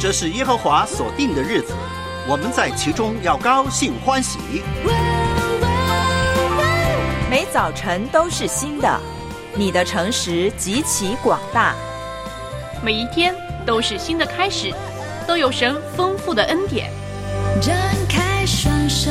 这是耶和华所定的日子，我们在其中要高兴欢喜。 每早晨都是新的，你的诚实极其广大。 每一天都是新的开始，都有神丰富的恩典。 展开双手，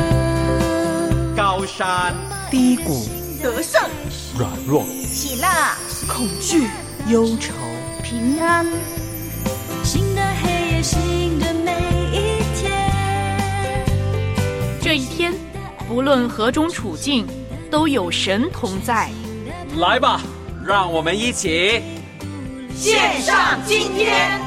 高山低谷， 得胜软弱， 喜乐恐惧忧愁， 平安， 新的黑夜，新的每一天。 这一天不论何种处境，都有神同在。 来吧，让我们一起献上今天。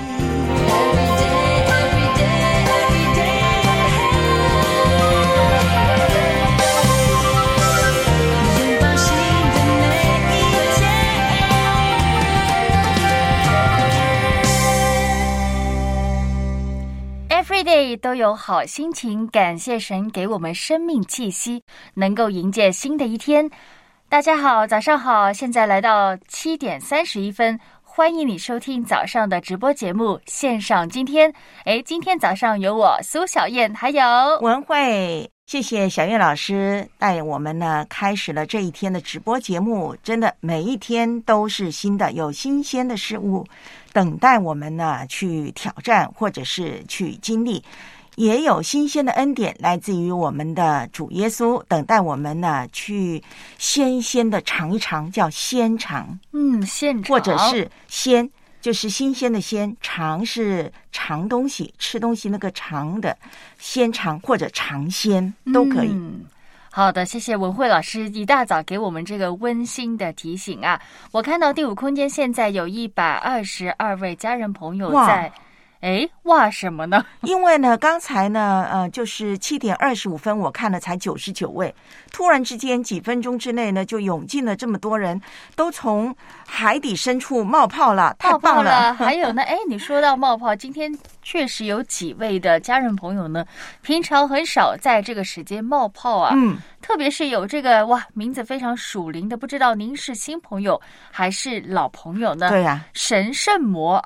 Everyday 都有好心情，感谢神给我们生命气息，能够迎接新的一天。大家好，早上好，现在来到7点31分，欢迎你收听早上的直播节目线上今天。今天早上有我苏小燕，还有文慧。谢谢小燕老师带我们呢开始了这一天的直播节目，真的每一天都是新的，有新鲜的事物等待我们呢去挑战或者是去经历，也有新鲜的恩典来自于我们的主耶稣，等待我们呢去鲜的尝一尝，叫鲜尝。 现场或者是鲜，就是新鲜的鲜，尝是尝东西吃东西那个尝的鲜尝，或者尝鲜都可以。 好的，谢谢文慧老师一大早给我们这个温馨的提醒啊！我看到第五空间现在有122位家人朋友在。哇什么呢？ 因为呢刚才呢就是7点25分我看了才99位，突然之间几分钟之内呢就涌进了这么多人，都从海底深处冒泡了，太棒了。 还有呢你说到冒泡，今天确实有几位的家人朋友呢平常很少在这个时间冒泡啊。特别是有这个名字非常属灵的，不知道您是新朋友还是老朋友呢？ 对啊， 神圣魔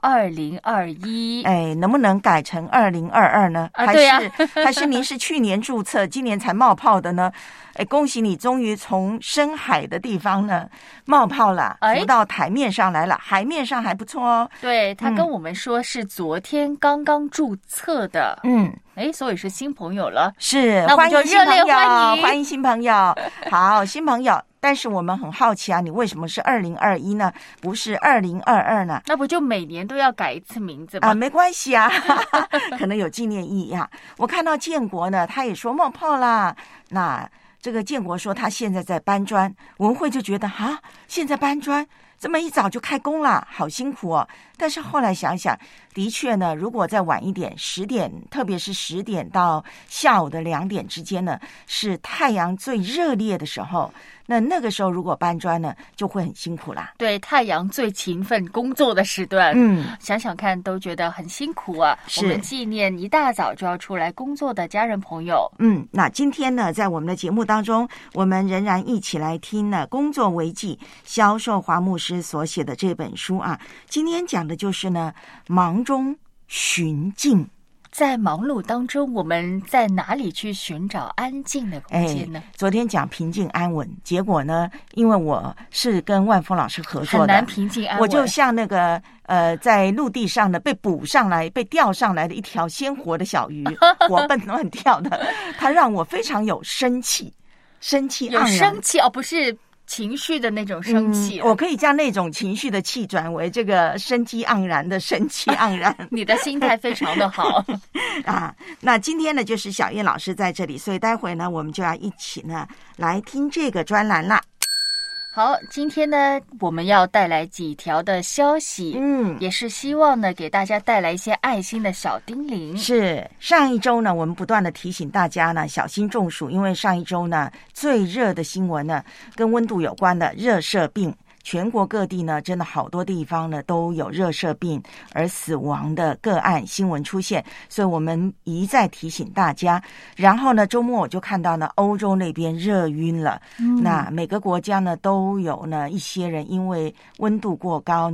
2021， 能不能改成2022呢？还是您是去年注册，今年才冒泡的呢？恭喜你，终于从深海的地方呢冒泡了，浮到台面上来了，海面上还不错哦。 对，他跟我们说是昨天刚刚注册的，所以是新朋友了。 是， 那我们就热烈欢迎新朋友。好，新朋友。但是我们很好奇啊，你为什么是2021呢？不是2022呢？ 那不就每年都要改一次名字吗？ 没关系啊，可能有纪念意义啊。我看到建国呢，他也说冒泡啦。那这个建国说他现在在搬砖，文慧就觉得现在搬砖这么一早就开工了，好辛苦哦。但是后来想想，的确呢，如果再晚一点10点，特别是10点到下午的2点之间呢，是太阳最热烈的时候，那个时候如果搬砖呢就会很辛苦啦。 对，太阳最勤奋工作的时段，想想看都觉得很辛苦啊。我们纪念一大早就要出来工作的家人朋友。 那今天呢在我们的节目当中，我们仍然一起来听呢工作维记萧寿华牧师所写的这本书啊。今天讲的就是呢忙中寻静。 在忙碌当中，我们在哪里去寻找安静的空间呢？ 昨天讲平静安稳，结果呢，因为我是跟万峰老师合作的， 很难平静安稳。 我就像那个在陆地上的被捕上来、被钓上来的一条鲜活的小鱼，活蹦乱跳的，它让我非常有生气盎然。 有生气不是情绪的那种生气， 我可以将那种情绪的气转为这个生机盎然的生气盎然。 你的心态非常的好那今天呢就是小燕老师在这里，所以待会呢我们就要一起呢来听这个专栏啦。 好，今天呢我们要带来几条的消息，也是希望呢给大家带来一些爱心的小叮咛。 是，上一周呢我们不断的提醒大家呢小心中暑，因为上一周呢最热的新闻呢跟温度有关的热射病，全国各地呢真的好多地方呢都有热射病而死亡的个案新闻出现，所以我们一再提醒大家。然后呢周末我就看到呢欧洲那边热晕了，那每个国家呢都有呢一些人因为温度过高呢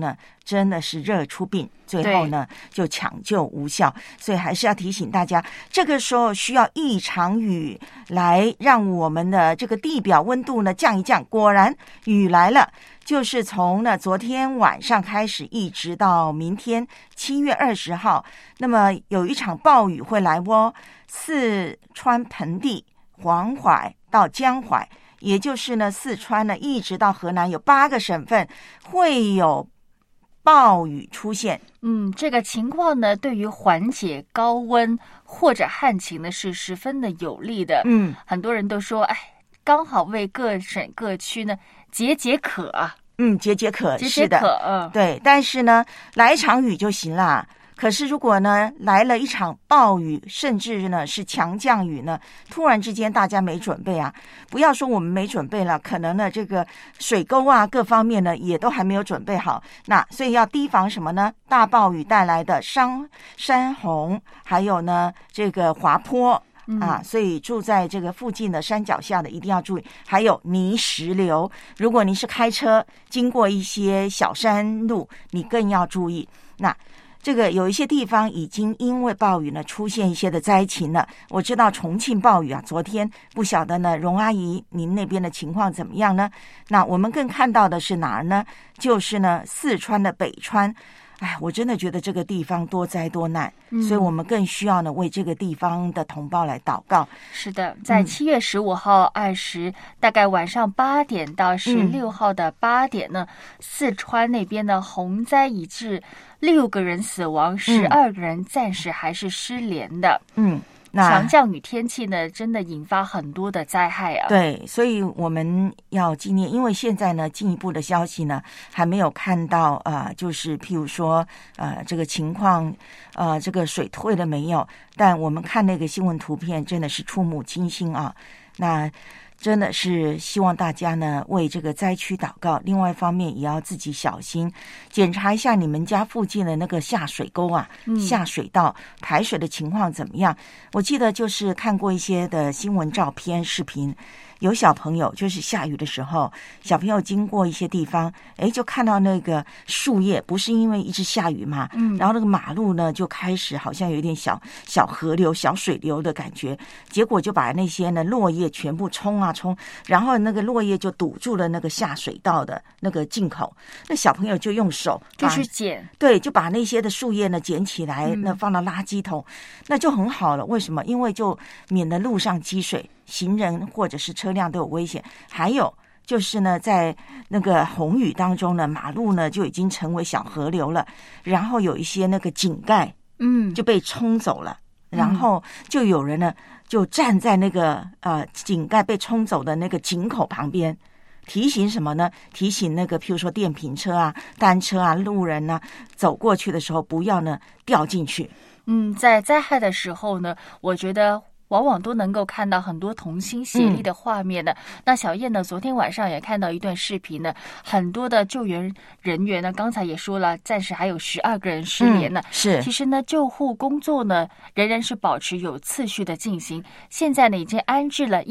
真的是热出病，最后呢就抢救无效。所以还是要提醒大家，这个时候需要一场雨来让我们的这个地表温度呢降一降。果然雨来了，就是从呢昨天晚上开始一直到明天7月20号，那么有一场暴雨会来哦，四川盆地、黄淮到江淮，也就是呢四川呢一直到河南有8个省份会有暴雨出现。 这个情况呢，对于缓解高温或者旱情呢是十分的有利的。很多人都说，刚好为各省各区呢解渴啊。 解渴， 解渴， 对。但是呢，来一场雨就行啦。可是如果呢来了一场暴雨，甚至呢是强降雨呢，突然之间大家没准备啊，不要说我们没准备了，可能呢这个水沟啊各方面呢也都还没有准备好，那所以要提防什么呢？大暴雨带来的山洪，还有呢这个滑坡所以住在这个附近的山脚下的一定要注意，还有泥石流，如果你是开车经过一些小山路，你更要注意。那这个有一些地方已经因为暴雨呢出现一些的灾情了。我知道重庆暴雨啊，昨天不晓得呢，荣阿姨您那边的情况怎么样呢？那我们更看到的是哪儿呢？就是呢四川的北川。我真的觉得这个地方多灾多难，所以我们更需要呢为这个地方的同胞来祷告。 是的，在7月15号20，大概晚上8点到16号的8点呢，四川那边呢洪灾已致6个人死亡，12个人暂时还是失联的。强降雨天气呢，真的引发很多的灾害啊。 对，所以我们要纪念，因为现在呢，进一步的消息呢，还没有看到就是譬如说这个情况这个水退了没有？但我们看那个新闻图片，真的是触目惊心啊。那真的是希望大家呢为这个灾区祷告，另外一方面也要自己小心，检查一下你们家附近的那个下水沟下水道排水的情况怎么样。我记得就是看过一些的新闻照片视频，有小朋友就是下雨的时候，小朋友经过一些地方，就看到那个树叶，不是因为一直下雨嘛，然后那个马路呢就开始好像有一点小河流、小水流的感觉，结果就把那些呢落叶全部冲，然后那个落叶就堵住了那个下水道的那个进口，那小朋友就用手就去捡， 对，就把那些的树叶呢捡起来，那放到垃圾桶，那就很好了。为什么？因为就免得路上积水，行人或者是车辆都有危险。还有就是呢，在那个洪雨当中呢，马路呢就已经成为小河流了，然后有一些那个井盖就被冲走了，然后就有人呢就站在那个井盖被冲走的那个井口旁边，提醒什么呢？提醒那个譬如说电瓶车啊、单车啊、路人啊走过去的时候不要呢掉进去。 在灾害的时候呢，我觉得往往都能够看到很多同心协力的画面的。那小燕呢，昨天晚上也看到一段视频呢，很多的救援人员呢，刚才也说了，暂时还有12个人失联呢。 是， 其实呢，救护工作呢，仍然是保持有次序的进行。现在呢，已经安置了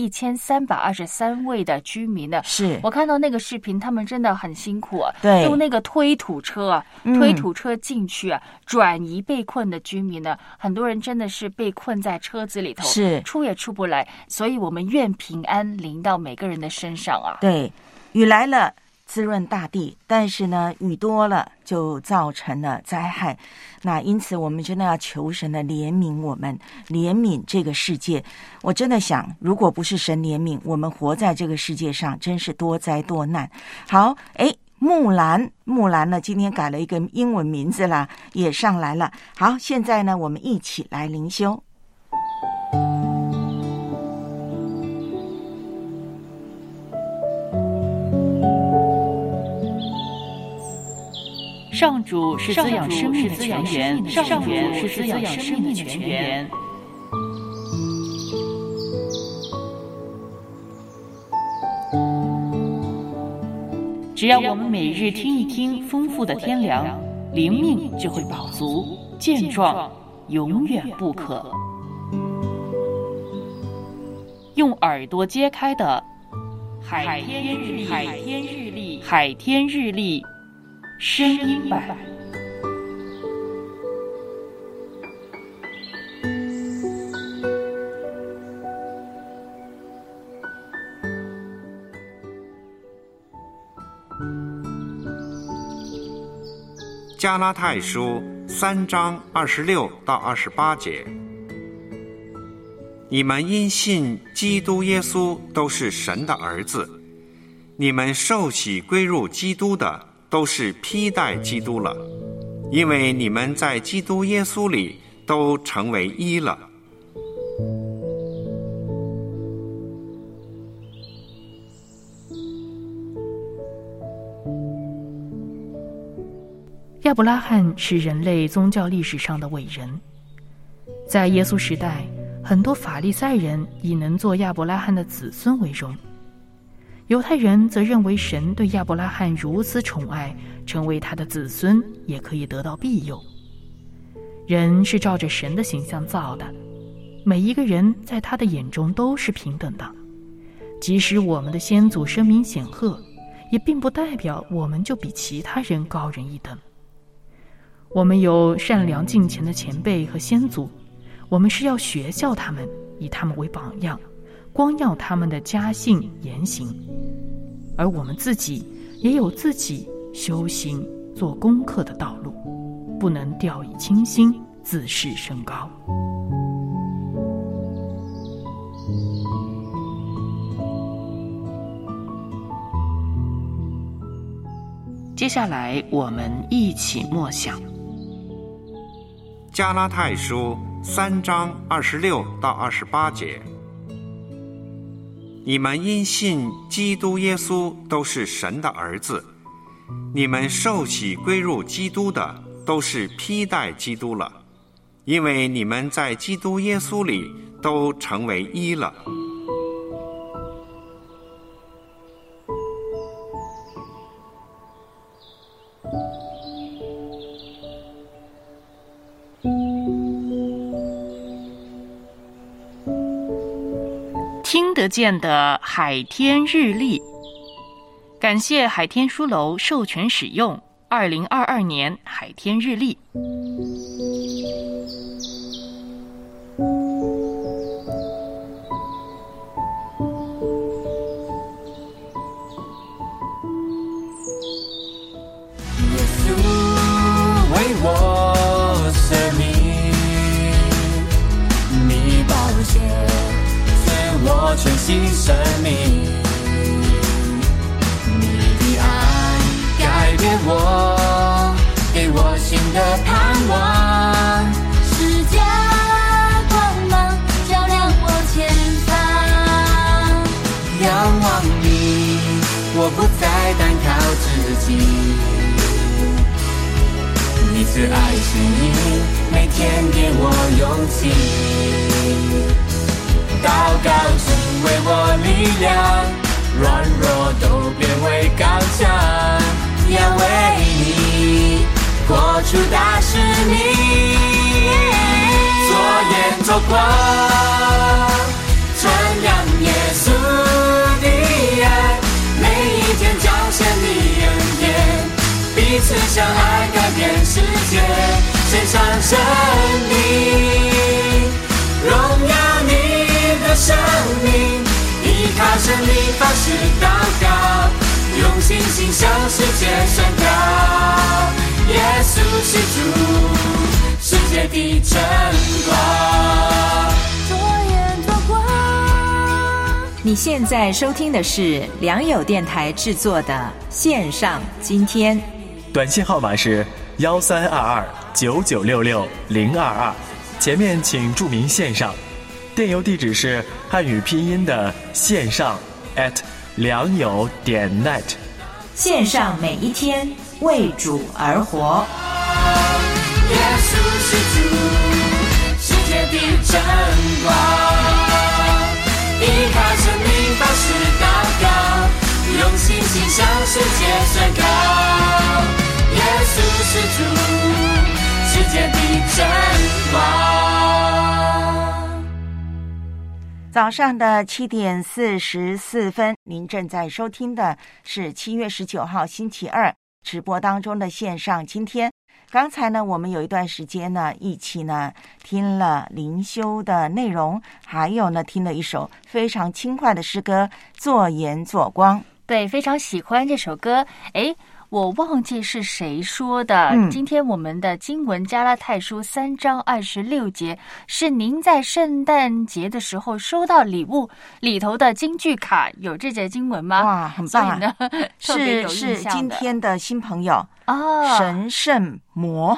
1323位的居民了。 是， 我看到那个视频，他们真的很辛苦啊， 对， 用那个推土车推土车进去转移被困的居民呢，很多人真的是被困在车子里头。 是。 出也出不来，所以我们愿平安临到每个人的身上啊。 对，雨来了滋润大地，但是呢雨多了就造成了灾害。那因此我们真的要求神的怜悯我们，怜悯这个世界。我真的想，如果不是神怜悯我们，活在这个世界上真是多灾多难。好，木兰呢今天改了一个英文名字啦，也上来了。好，现在呢我们一起来灵修。 上主是滋养生命的泉源，上主是滋养生命的泉源。只要我们每日听一听丰富的天粮，灵命就会饱足健壮，永远不渴。用耳朵揭开的海天日历声音版。 加拉太书3章26到28节，你们因信基督耶稣都是神的儿子，你们受洗归入基督的都是披戴基督了，因为你们在基督耶稣里都成为一了。 亚伯拉罕是人类宗教历史上的伟人，在耶稣时代，很多法利赛人以能做亚伯拉罕的子孙为荣，犹太人则认为神对亚伯拉罕如此宠爱，成为他的子孙也可以得到庇佑。人是照着神的形象造的，每一个人在他的眼中都是平等的，即使我们的先祖声名显赫，也并不代表我们就比其他人高人一等。我们有善良敬虔的前辈和先祖，我们是要学效他们，以他们为榜样，光耀他们的家信言行。而我们自己也有自己修行做功课的道路，不能掉以轻心，自视甚高。接下来我们一起默想加拉太书3章26到28节，你们因信基督耶稣都是神的儿子，你们受洗归入基督的都是披戴基督了，因为你们在基督耶稣里都成为一了。 听得见的海天日历，感谢海天书楼授权使用2022年海天日历。 耶稣为我舍命，你宝血我全新生命，你的爱改变我，给我新的盼望， 世界光芒照亮我前方， 仰望你，我不再单靠自己，你是爱情，每天给我勇气，祷告成为我力量，软弱都变为刚强，要为你活出大使命，做盐做光，传扬耶稣的爱，每一天彰显你恩典，彼此相爱改变世界，献上生命，荣耀你的生命，依靠神力方式祷告，用信心向世界宣告，耶稣是主，世界的真光， 做盐做光。 你现在收听的是良友电台制作的线上今天， 短信号码是13229966-022，前面请注明线上。电邮地址是汉语拼音的线上@良友.net。 线上每一天为主而活。 耶稣是主，世界的真光，依靠生命方式祷告，用信心向世界宣告，耶稣是主，世界的真光。 早上的7点44分，您正在收听的是7月19号星期二直播当中的线上今天。刚才呢，我们有一段时间呢，一起呢听了灵修的内容，还有呢听了一首非常轻快的诗歌《做盐做光》。 对，非常喜欢这首歌。 我忘记是谁说的。今天我们的经文加拉太书3章26节，是您在圣诞节的时候收到礼物里头的金句卡，有这节经文吗？ 哇，很棒啊！ 特别有印象的是今天的新朋友哦， 神圣魔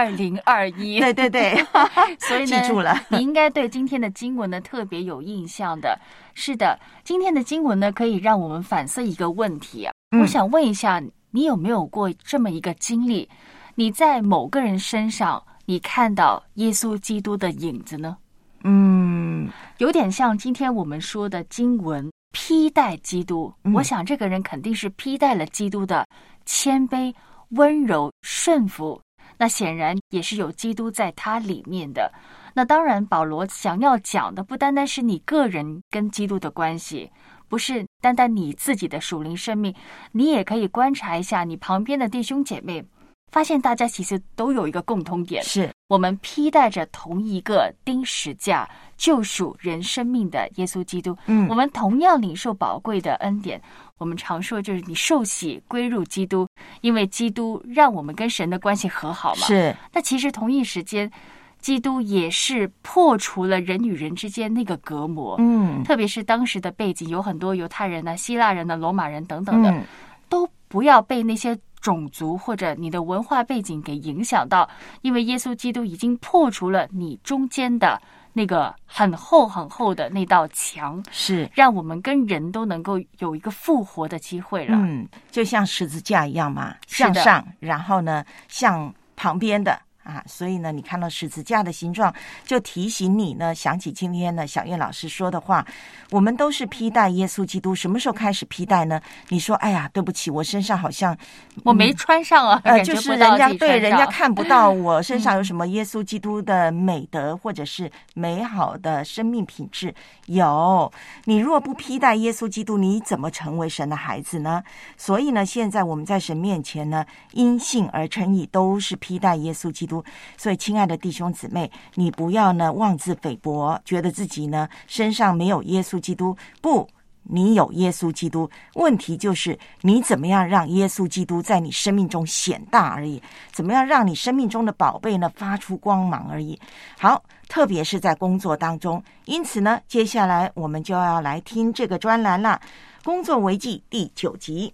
2021， 对， 所以呢， 记住了， 你应该对今天的经文呢特别有印象的。是的，今天的经文呢可以让我们反思一个问题啊。我想问一下，你有没有过这么一个经历？你在某个人身上，你看到耶稣基督的影子呢？有点像今天我们说的经文披戴基督。我想这个人肯定是披戴了基督的谦卑、温柔、顺服。那显然也是有基督在他里面的。那当然，保罗想要讲的不单单是你个人跟基督的关系，不是单单你自己的属灵生命，你也可以观察一下你旁边的弟兄姐妹，发现大家其实都有一个共通点， 是我们披戴着同一个钉十架救赎人生命的耶稣基督。我们同样领受宝贵的恩典。我们常说就是你受洗归入基督，因为基督让我们跟神的关系和好嘛。 是。 那其实同一时间，基督也是破除了人与人之间那个隔膜。特别是当时的背景有很多犹太人啊、希腊人啊、罗马人等等的，都不要被那些种族或者你的文化背景给影响到，因为耶稣基督已经破除了你中间的那个很厚很厚的那道墙， 是让我们跟人都能够有一个复活的机会了。 就像十字架一样嘛，向上，然后呢向旁边的所以呢你看到十字架的形状，就提醒你呢想起今天呢小燕老师说的话，我们都是披戴耶稣基督。什么时候开始披戴呢？你说哎呀对不起，我身上好像我没穿上啊， 就是人家看不到我身上有什么耶稣基督的美德或者是美好的生命品质。有，你若不披戴耶稣基督，你怎么成为神的孩子呢？所以呢现在我们在神面前呢因信而称义，都是披戴耶稣基督。所以亲爱的弟兄姊妹，你不要呢妄自菲薄，觉得自己呢身上没有耶稣基督。不，你有耶稣基督，问题就是你怎么样让耶稣基督在你生命中显大而已，怎么样让你生命中的宝贝呢发出光芒而已。好，特别是在工作当中。因此呢接下来我们就要来听这个专栏了，工作危机第9集。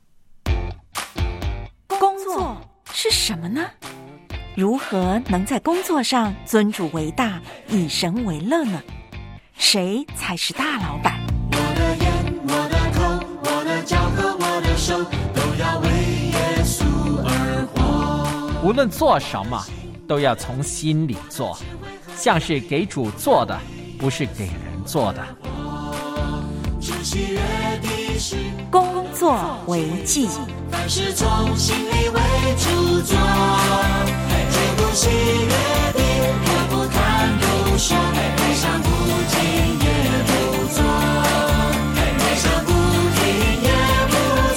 工作是什么呢？如何能在工作上尊主为大，以神为乐呢？谁才是大老板？ 我的眼，我的口，我的脚和我的手，都要为耶稣而活。 无论做什么，都要从心里做，像是给主做的，不是给人做的。 工作为祭， 凡事从心里为主做，绝不喜悦的，也不贪不说，悲伤不停也不做，悲伤不停也不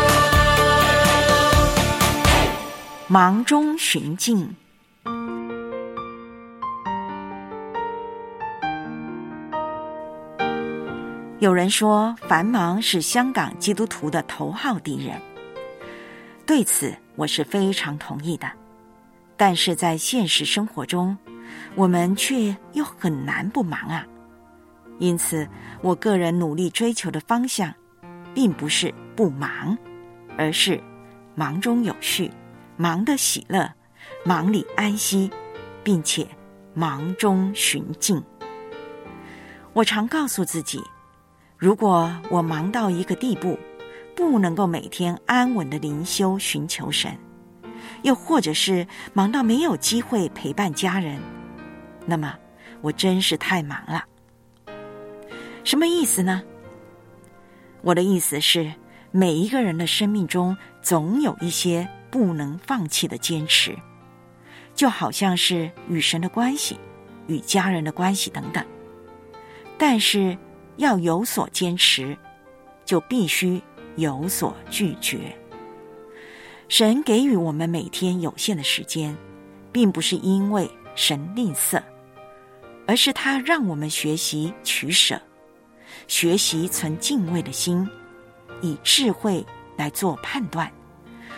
做。 忙中寻静。有人说繁忙是香港基督徒的头号敌人，对此我是非常同意的。但是在现实生活中，我们却又很难不忙啊。因此我个人努力追求的方向并不是不忙，而是忙中有序，忙的喜乐，忙里安息，并且忙中寻静。我常告诉自己，如果我忙到一个地步，不能够每天安稳的灵修寻求神，又或者是忙到没有机会陪伴家人，那么我真是太忙了。什么意思呢？我的意思是，每一个人的生命中总有一些不能放弃的坚持，就好像是与神的关系、与家人的关系等等。但是要有所坚持，就必须有所拒绝。神给予我们每天有限的时间，并不是因为神吝啬，而是他让我们学习取舍，学习存敬畏的心，以智慧来做判断，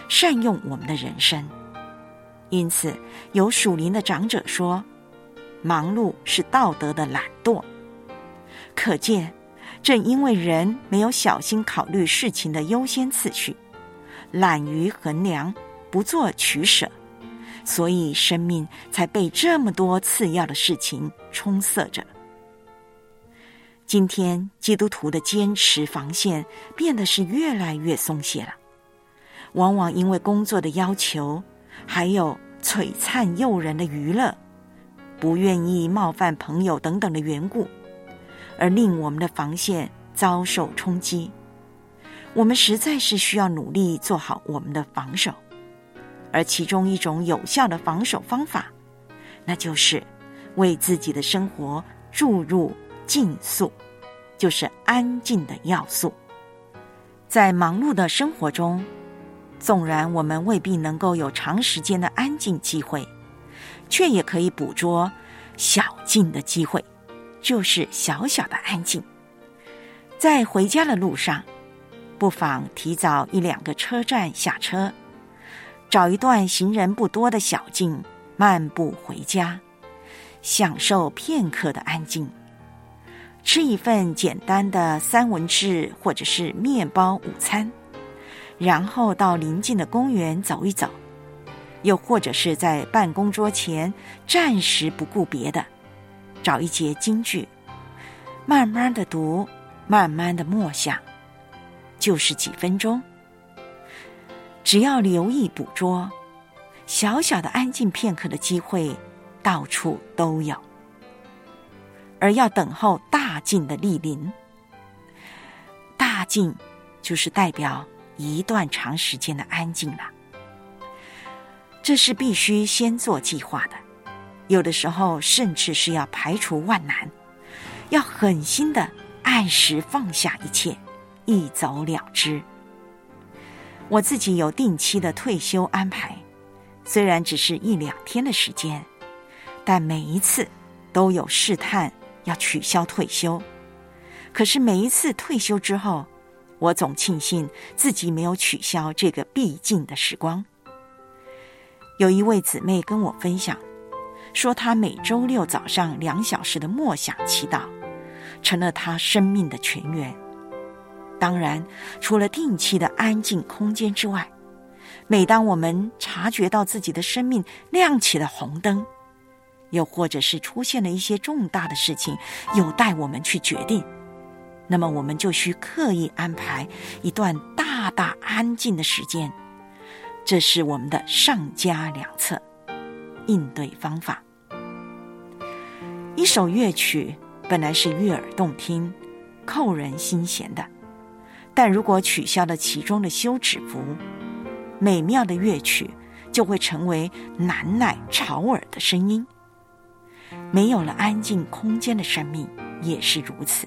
善用我们的人生。因此，有属灵的长者说，忙碌是道德的懒惰。可见，正因为人没有小心考虑事情的优先次序，懒于衡量，不做取舍，所以生命才被这么多次要的事情充塞着。今天基督徒的坚持防线变得是越来越松懈了，往往因为工作的要求，还有璀璨诱人的娱乐，不愿意冒犯朋友等等的缘故，而令我们的防线遭受冲击。我们实在是需要努力做好我们的防守，而其中一种有效的防守方法，那就是为自己的生活注入静素，就是安静的要素。在忙碌的生活中，纵然我们未必能够有长时间的安静机会，却也可以捕捉小静的机会，就是小小的安静。在回家的路上，不妨提早1-2个车站下车，找一段行人不多的小径，漫步回家，享受片刻的安静。吃一份简单的三文治或者是面包午餐，然后到邻近的公园走一走，又或者是在办公桌前暂时不顾别的，找一节金句，慢慢的读，慢慢的默想，就是几分钟。只要留意捕捉，小小的安静片刻的机会到处都有。而要等候大静的莅临，大静就是代表一段长时间的安静了。这是必须先做计划的，有的时候甚至是要排除万难，要狠心的按时放下一切，一走了之。我自己有定期的退休安排，虽然只是1-2天的时间，但每一次都有试探要取消退休。可是每一次退休之后，我总庆幸自己没有取消这个必经的时光。有一位姊妹跟我分享，说她每周6早上2小时的默想祈祷，成了她生命的泉源。当然，除了定期的安静空间之外，每当我们察觉到自己的生命亮起了红灯，又或者是出现了一些重大的事情有待我们去决定，那么我们就需刻意安排一段大大安静的时间。这是我们的上佳良策，应对方法。一首乐曲本来是悦耳动听，扣人心弦的，但如果取消了其中的休止符，美妙的乐曲就会成为难耐吵耳的声音。没有了安静空间的生命也是如此。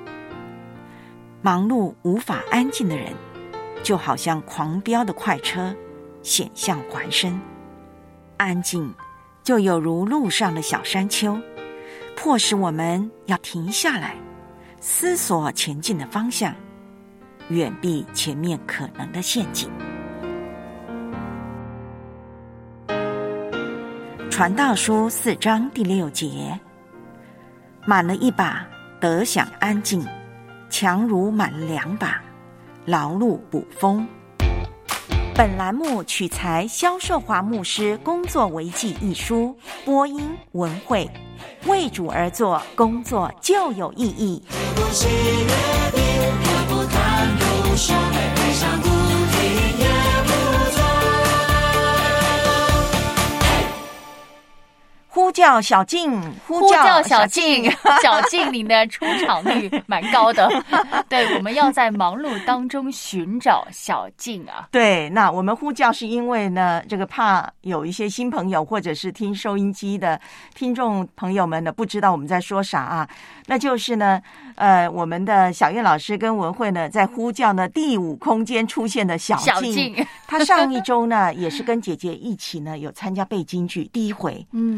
忙碌无法安静的人，就好像狂飙的快车，险象环生。安静就有如路上的小山丘，迫使我们要停下来，思索前进的方向，远避前面可能的陷阱。传道书4章第6节，满了1把，得享安静，强如满了2把，劳碌补风。本栏目取材萧寿华牧师《工作维记》一书，播音文慧，为主而作，工作就有意义。 不喜悦的，也不谈忧伤，悲伤不停也不走。 呼叫小静， 呼叫小静，小静你的出场率蛮高的。对，我们要在忙碌当中寻找小静啊。 对，那我们呼叫是因为呢，这个怕有一些新朋友或者是听收音机的听众朋友们呢，不知道我们在说啥啊。那就是呢，我们的小燕老师跟文慧呢，在呼叫呢第5空间出现的小她上一周呢，也是跟姐姐一起呢，有参加背京剧第1回，然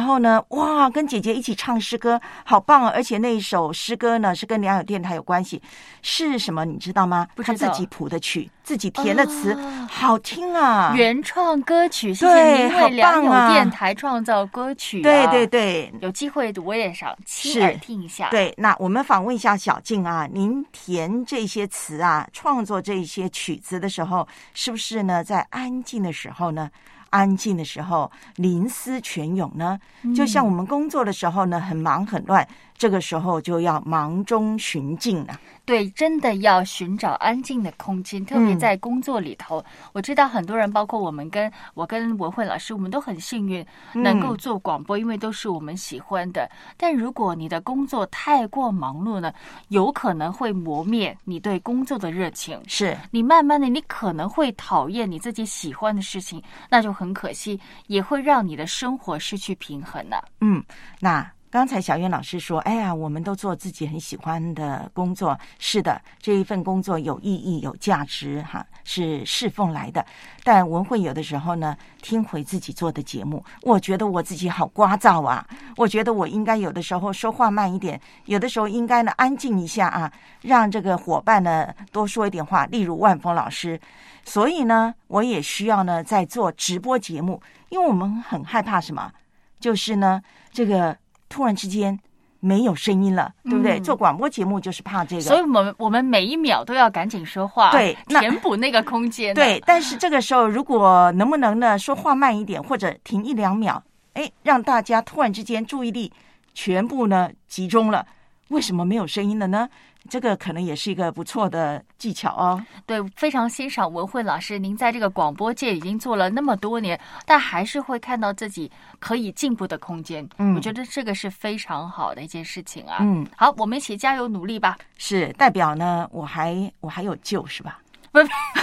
然后呢，哇，跟姐姐一起唱诗歌，好棒啊！而且那一首诗歌呢是跟良友电台有关系，是什么你知道吗？ 不知道， 他自己谱的曲，自己填的词，好听啊！ 原创歌曲，谢谢您为良友电台创造歌曲。 对对对， 有机会我也想亲耳听一下。 对，那我们访问一下小静啊，您填这些词啊，创作这些曲子的时候，是不是呢在安静的时候呢？安静的时候临思泉涌呢？就像我们工作的时候呢，很忙很乱，这个时候就要忙中寻静啊。 对，真的要寻找安静的空间，特别在工作里头。我知道很多人，包括我跟文慧老师，我们都很幸运能够做广播，因为都是我们喜欢的。但如果你的工作太过忙碌呢，有可能会磨灭你对工作的热情。 是你慢慢的，你可能会讨厌你自己喜欢的事情，那就很可惜，也会让你的生活失去平衡了。 那刚才小燕老师说，哎呀，我们都做自己很喜欢的工作。是的，这一份工作有意义、有价值，是侍奉来的。但文慧有的时候呢，听回自己做的节目，我觉得我自己好聒噪啊！我觉得我应该有的时候说话慢一点，有的时候应该呢安静一下啊，让这个伙伴呢多说一点话。例如万峰老师，所以呢，我也需要呢在做直播节目，因为我们很害怕什么，就是呢这个。突然之间没有声音了，对不对？做广播节目就是怕这个， 所以我们每一秒都要赶紧说话， 对， 填补那个空间。 对，但是这个时候如果能不能呢说话慢一点，或者停1-2秒，让大家突然之间注意力全部呢集中了，为什么没有声音了呢？这个可能也是一个不错的技巧哦。 对，非常欣赏文慧老师，您在这个广播界已经做了那么多年，但还是会看到自己可以进步的空间。我觉得这个是非常好的一件事情啊。好，我们一起加油努力吧。 是，代表呢，我还有救是吧？ 不，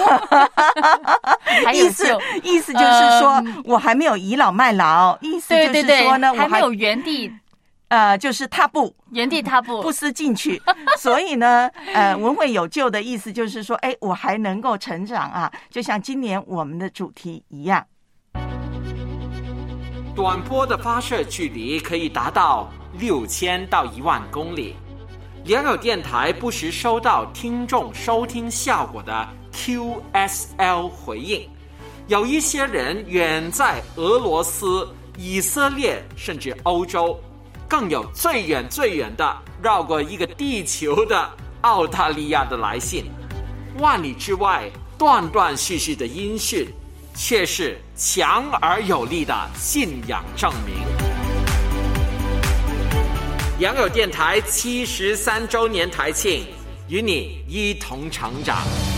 还有救， 意思就是说我还没有倚老卖老，意思就是说呢， 还没有原地。 就是踏步， 原地踏步， 不思进取。所以呢，文慧有救的意思就是说，我还能够成长啊，就像今年我们的主题一样。 短波的发射距离可以达到6000到1万公里。良友电台不时收到听众收听效果的 QSL 回应，有一些人远在俄罗斯、以色列甚至欧洲，更有最远最远的绕过一个地球的澳大利亚的来信。万里之外断断续续的音讯，却是强而有力的信仰证明。良友电台73周年台庆，与你一同成长。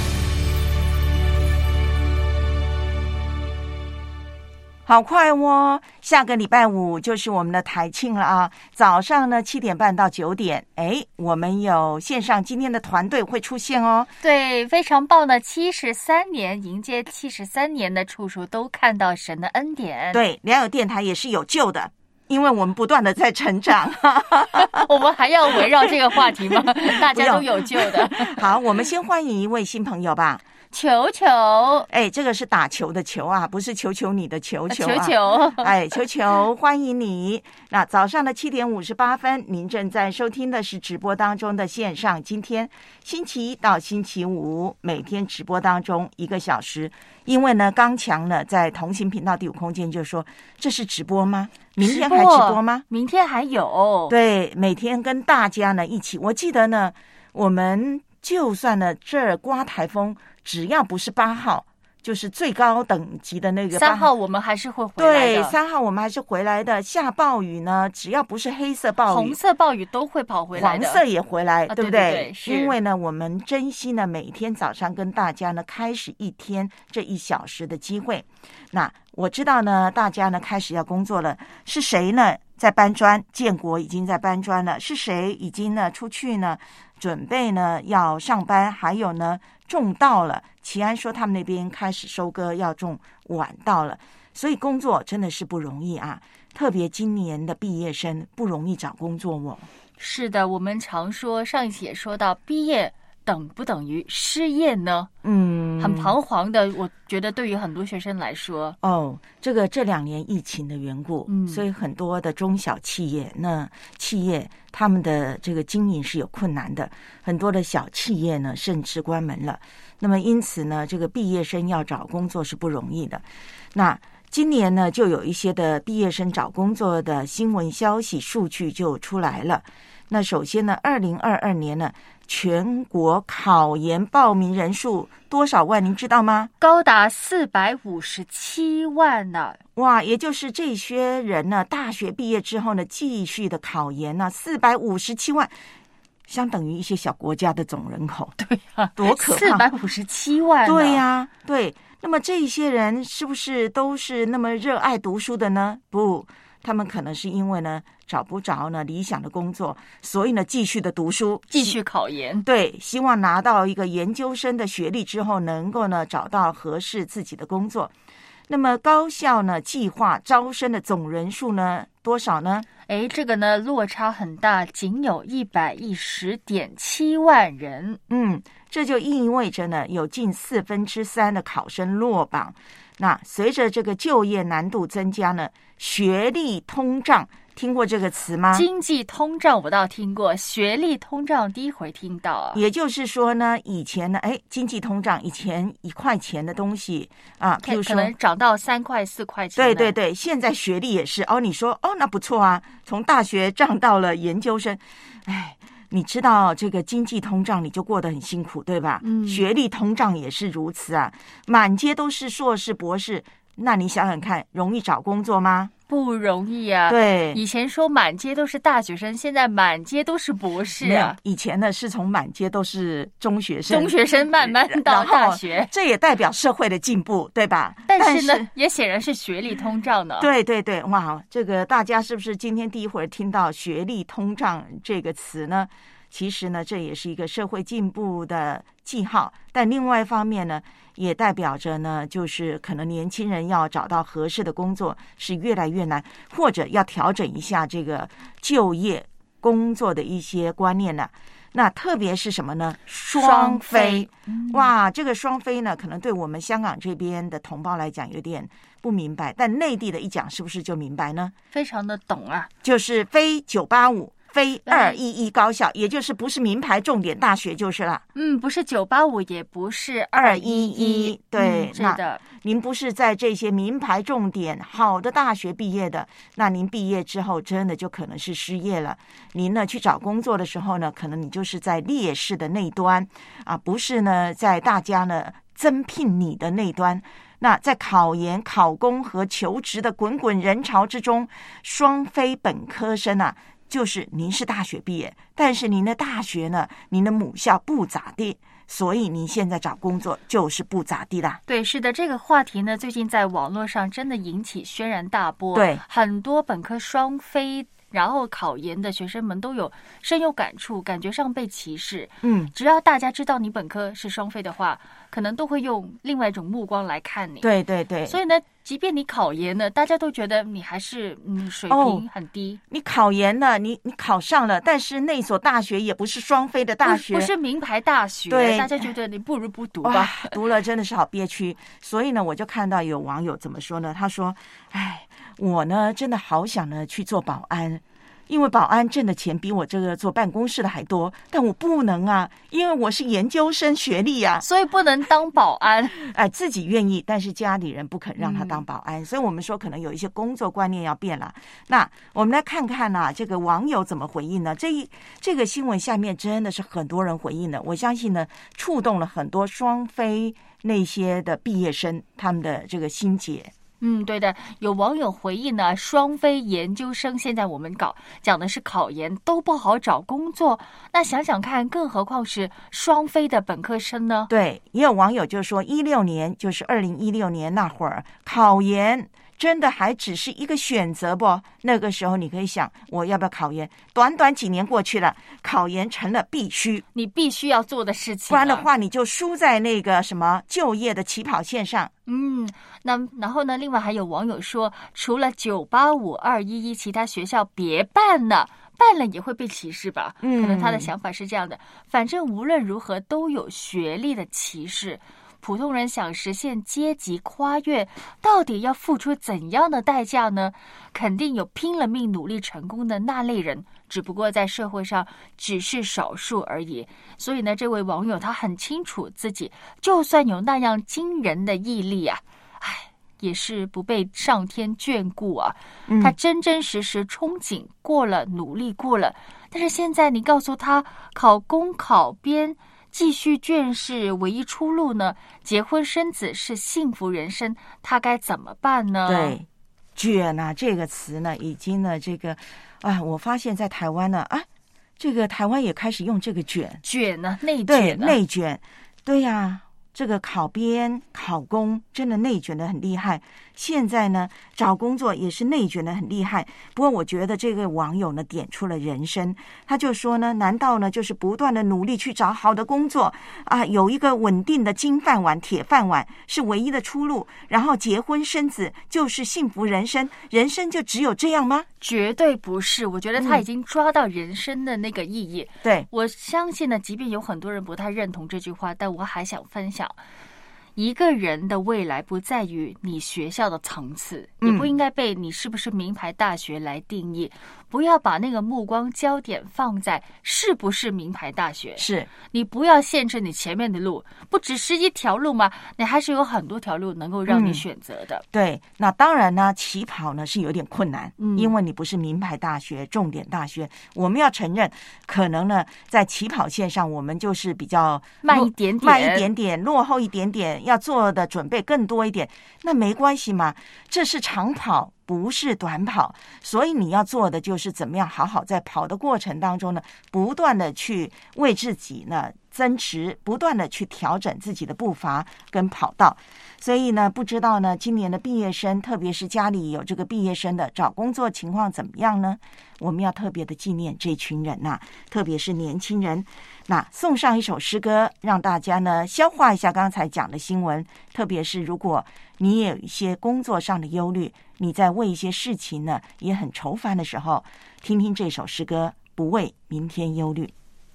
好快哦，下个礼拜5就是我们的台庆了啊！早上呢7点半到9点，我们有线上今天的团队会出现哦。 对，非常棒的73年，迎接73年的处处都看到神的恩典。 对，良友电台也是有救的，因为我们不断的在成长。 我们还要围绕这个话题吗？大家都有救的。 好，我们先欢迎一位新朋友吧。 球球， 这个是打球的球啊，不是求求你的球球啊。 球球， 球球，欢迎你。那早上的7点58分，您正在收听的是直播当中的线上。今天星期1到星期5，每天直播当中1个小时。因为呢，刚强呢在同行频道第5空间就说，这是直播吗？明天还直播吗？ 明天还有。 对，每天跟大家呢一起。我记得呢，我们就算呢这儿刮台风，只要不是8号，就是最高等级的那个 3号，我们还是会回来的。 对，3号我们还是回来的。下暴雨呢，只要不是黑色暴雨， 红色暴雨都会跑回来的， 黄色也回来，对不对？ 对， 因为呢，我们珍惜呢每天早上跟大家呢开始一天这1小时的机会。那我知道呢，大家呢开始要工作了，是谁呢在搬砖？建国已经在搬砖了，是谁已经呢出去呢？准备呢要上班，还有呢种稻了。齐安说他们那边开始收割，要种晚稻了，所以工作真的是不容易啊。特别今年的毕业生不容易找工作哦。 是的，我们常说，上一期也说到，毕业等不等于失业呢？很彷徨的，我觉得对于很多学生来说。 这2年疫情的缘故，所以很多的中小企业，那企业他们的这个经营是有困难的，很多的小企业呢甚至关门了。那么因此呢，这个毕业生要找工作是不容易的。那今年呢，就有一些的毕业生找工作的新闻消息数据就出来了。那首先呢，2022年呢，全国考研报名人数多少万？您知道吗？ 高达457万呢！ 哇，也就是这些人呢，大学毕业之后呢，继续的考研呢，457万，相等于一些小国家的总人口。 对啊， 多可怕 ！457万。 对呀，对。那么这些人是不是都是那么热爱读书的呢？不。他们可能是因为呢找不着呢理想的工作，所以呢继续的读书， 继续考研。 对，希望拿到一个研究生的学历之后，能够呢找到合适自己的工作。那么高校呢计划招生的总人数呢多少呢？ 这个呢落差很大，仅有110.7万人。 这就意味着呢有近3/4的考生落榜。那随着这个就业难度增加呢，学历通胀，听过这个词吗？ 经济通胀我倒听过，学历通胀第一回听到啊。 也就是说呢，以前呢，经济通胀，以前1块钱的东西啊，譬如说可能涨到3块4块钱。 对对，现在学历也是你说那不错啊，从大学涨到了研究生，你知道这个经济通胀你就过得很辛苦，对吧？学历通胀也是如此啊，满街都是硕士博士，那你想想看，容易找工作吗？ 不容易啊。 对， 以前说满街都是大学生，现在满街都是博士啊。 以前呢是从满街都是中学生慢慢到大学， 这也代表社会的进步，对吧？ 但是呢也显然是学历通胀呢。 对对对，哇，这个大家是不是今天第一回听到学历通胀这个词呢？其实呢，这也是一个社会进步的记号，但另外一方面呢，也代表着呢，就是可能年轻人要找到合适的工作是越来越难，或者要调整一下这个就业工作的一些观念了。那特别是什么呢？双非。哇，这个双非呢，可能对我们香港这边的同胞来讲有点不明白，但内地的一讲是不是就明白呢？ 非常的懂啊， 就是非985。非211高校，也就是不是名牌重点大学就是了。 不是985，也不是 211。对， 是的。 您不是在这些名牌重点好的大学毕业的，那您毕业之后真的就可能是失业了。您呢去找工作的时候呢，可能你就是在劣势的那端啊，不是呢在大家呢增聘你的那端。那在考研、考公和求职的滚滚人潮之中，双非本科生啊。就是您是大学毕业，但是您的大学呢，您的母校不咋地，所以您现在找工作就是不咋地啦。 对，是的，这个话题呢，最近在网络上真的引起轩然大波。 对， 很多本科双非然后考研的学生们都有深有感触，感觉上被歧视。只要大家知道你本科是双非的话，可能都会用另外一种目光来看你。 对对对， 所以呢，即便你考研呢，大家都觉得你还是水平很低。 你考研了，你考上了，但是那所大学也不是双非的大学， 不是名牌大学， 对， 大家觉得你不如不读吧。 读了真的是好憋屈。所以呢，我就看到有网友怎么说呢？他说：“我呢真的好想呢去做保安。”因为保安挣的钱比我这个做办公室的还多，但我不能啊，因为我是研究生学历啊， 所以不能当保安。 自己愿意，但是家里人不肯让他当保安，所以我们说可能有一些工作观念要变了。那我们来看看这个网友怎么回应呢？这个新闻下面真的是很多人回应的，我相信呢，触动了很多双非那些的毕业生他们的这个心结。 对的，有网友回应呢，双非研究生现在我们讲的是考研都不好找工作，那想想看，更何况是双非的本科生呢？ 对，也有网友就说，16年就是2016年那会儿，考研真的还只是一个选择不？那个时候你可以想，我要不要考研？短短几年过去了，考研成了必须， 你必须要做的事情， 不然的话你就输在那个什么就业的起跑线上。 那然后呢？另外还有网友说，除了985、211，其他学校别办了， 办了也会被歧视吧？可能他的想法是这样的。反正无论如何都有学历的歧视。普通人想实现阶级跨越，到底要付出怎样的代价呢？肯定有拼了命努力成功的那类人，只不过在社会上只是少数而已。所以呢，这位网友他很清楚自己，就算有那样惊人的毅力啊，也是不被上天眷顾啊。他真真实实憧憬过了，努力过了，但是现在你告诉他考公考编继续卷是唯一出路呢？结婚生子是幸福人生，他该怎么办呢？ 对，卷啊这个词呢，已经呢这个我发现在台湾呢这个台湾也开始用这个卷呢，内卷对内卷，对呀。这个考编考公真的内卷的很厉害，现在呢找工作也是内卷的很厉害。不过我觉得这个网友呢点出了人生，他就说呢，难道呢就是不断的努力去找好的工作有一个稳定的金饭碗铁饭碗是唯一的出路，然后结婚生子就是幸福人生，人生就只有这样吗？ 绝对不是，我觉得他已经抓到人生的那个意义。 对， 我相信呢，即便有很多人不太认同这句话，但我还想分享，一个人的未来不在于你学校的层次，也不应该被你是不是名牌大学来定义。不要把那个目光焦点放在是不是名牌大学， 是你不要限制你前面的路，不只是一条路嘛，你还是有很多条路能够让你选择的。 对，那当然呢，起跑呢是有点困难，因为你不是名牌大学、重点大学，我们要承认，可能呢在起跑线上我们就是比较慢一点点，落后一点点，要做的准备更多一点，那没关系嘛，这是长跑。不是短跑，所以你要做的就是怎么样好好在跑的过程当中呢，不断的去为自己呢增值，不断的去调整自己的步伐跟跑道。所以呢，不知道呢今年的毕业生，特别是家里有这个毕业生的，找工作情况怎么样呢？我们要特别的纪念这群人特别是年轻人。那送上一首诗歌，让大家呢消化一下刚才讲的新闻，特别是如果你也有一些工作上的忧虑，你在为一些事情呢也很愁烦的时候，听听这首诗歌，不为明天忧虑。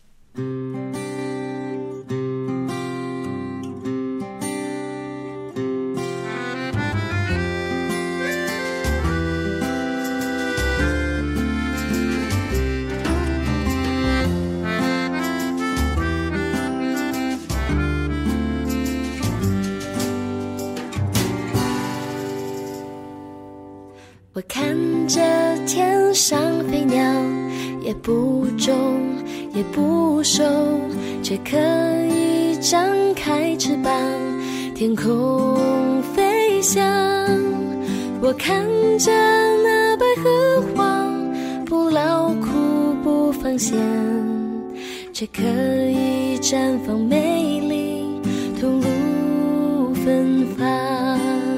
我看着天上飞鸟，也不种也不收，却可以张开翅膀，天空飞翔。我看着那百合花，不劳苦不放闲，却可以绽放美丽，吐露芬芳。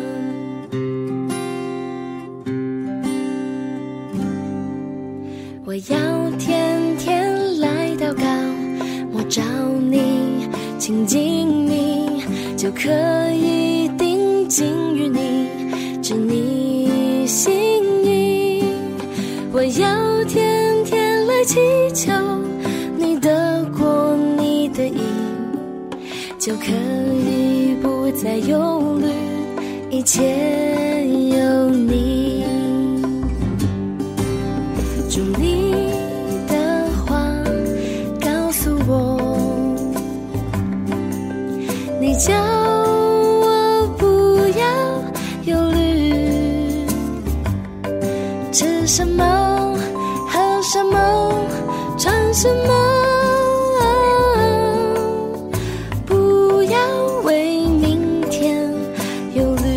我要天天来祷告，摸着你，亲近你，就可以定睛于你，知你心意。我要天天来祈求，你得过你的意，就可以不再忧虑，一切有你。祝你的话告诉我，你叫我不要忧虑，吃什么喝什么穿什么，不要为明天忧虑。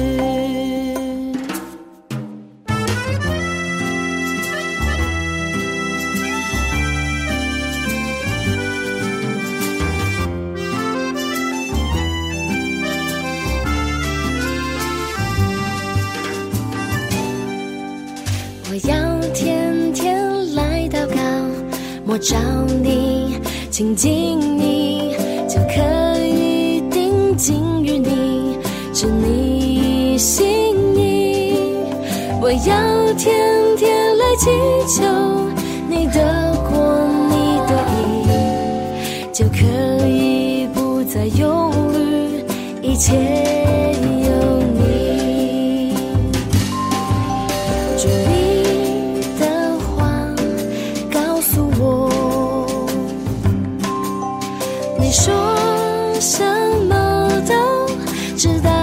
我要天天来祷告，摸着你，亲近你，就可以定睛于你，知你心意。我要天天来祈求，你的忧虑，一切有你。主你的话告诉我，你说什么都知道。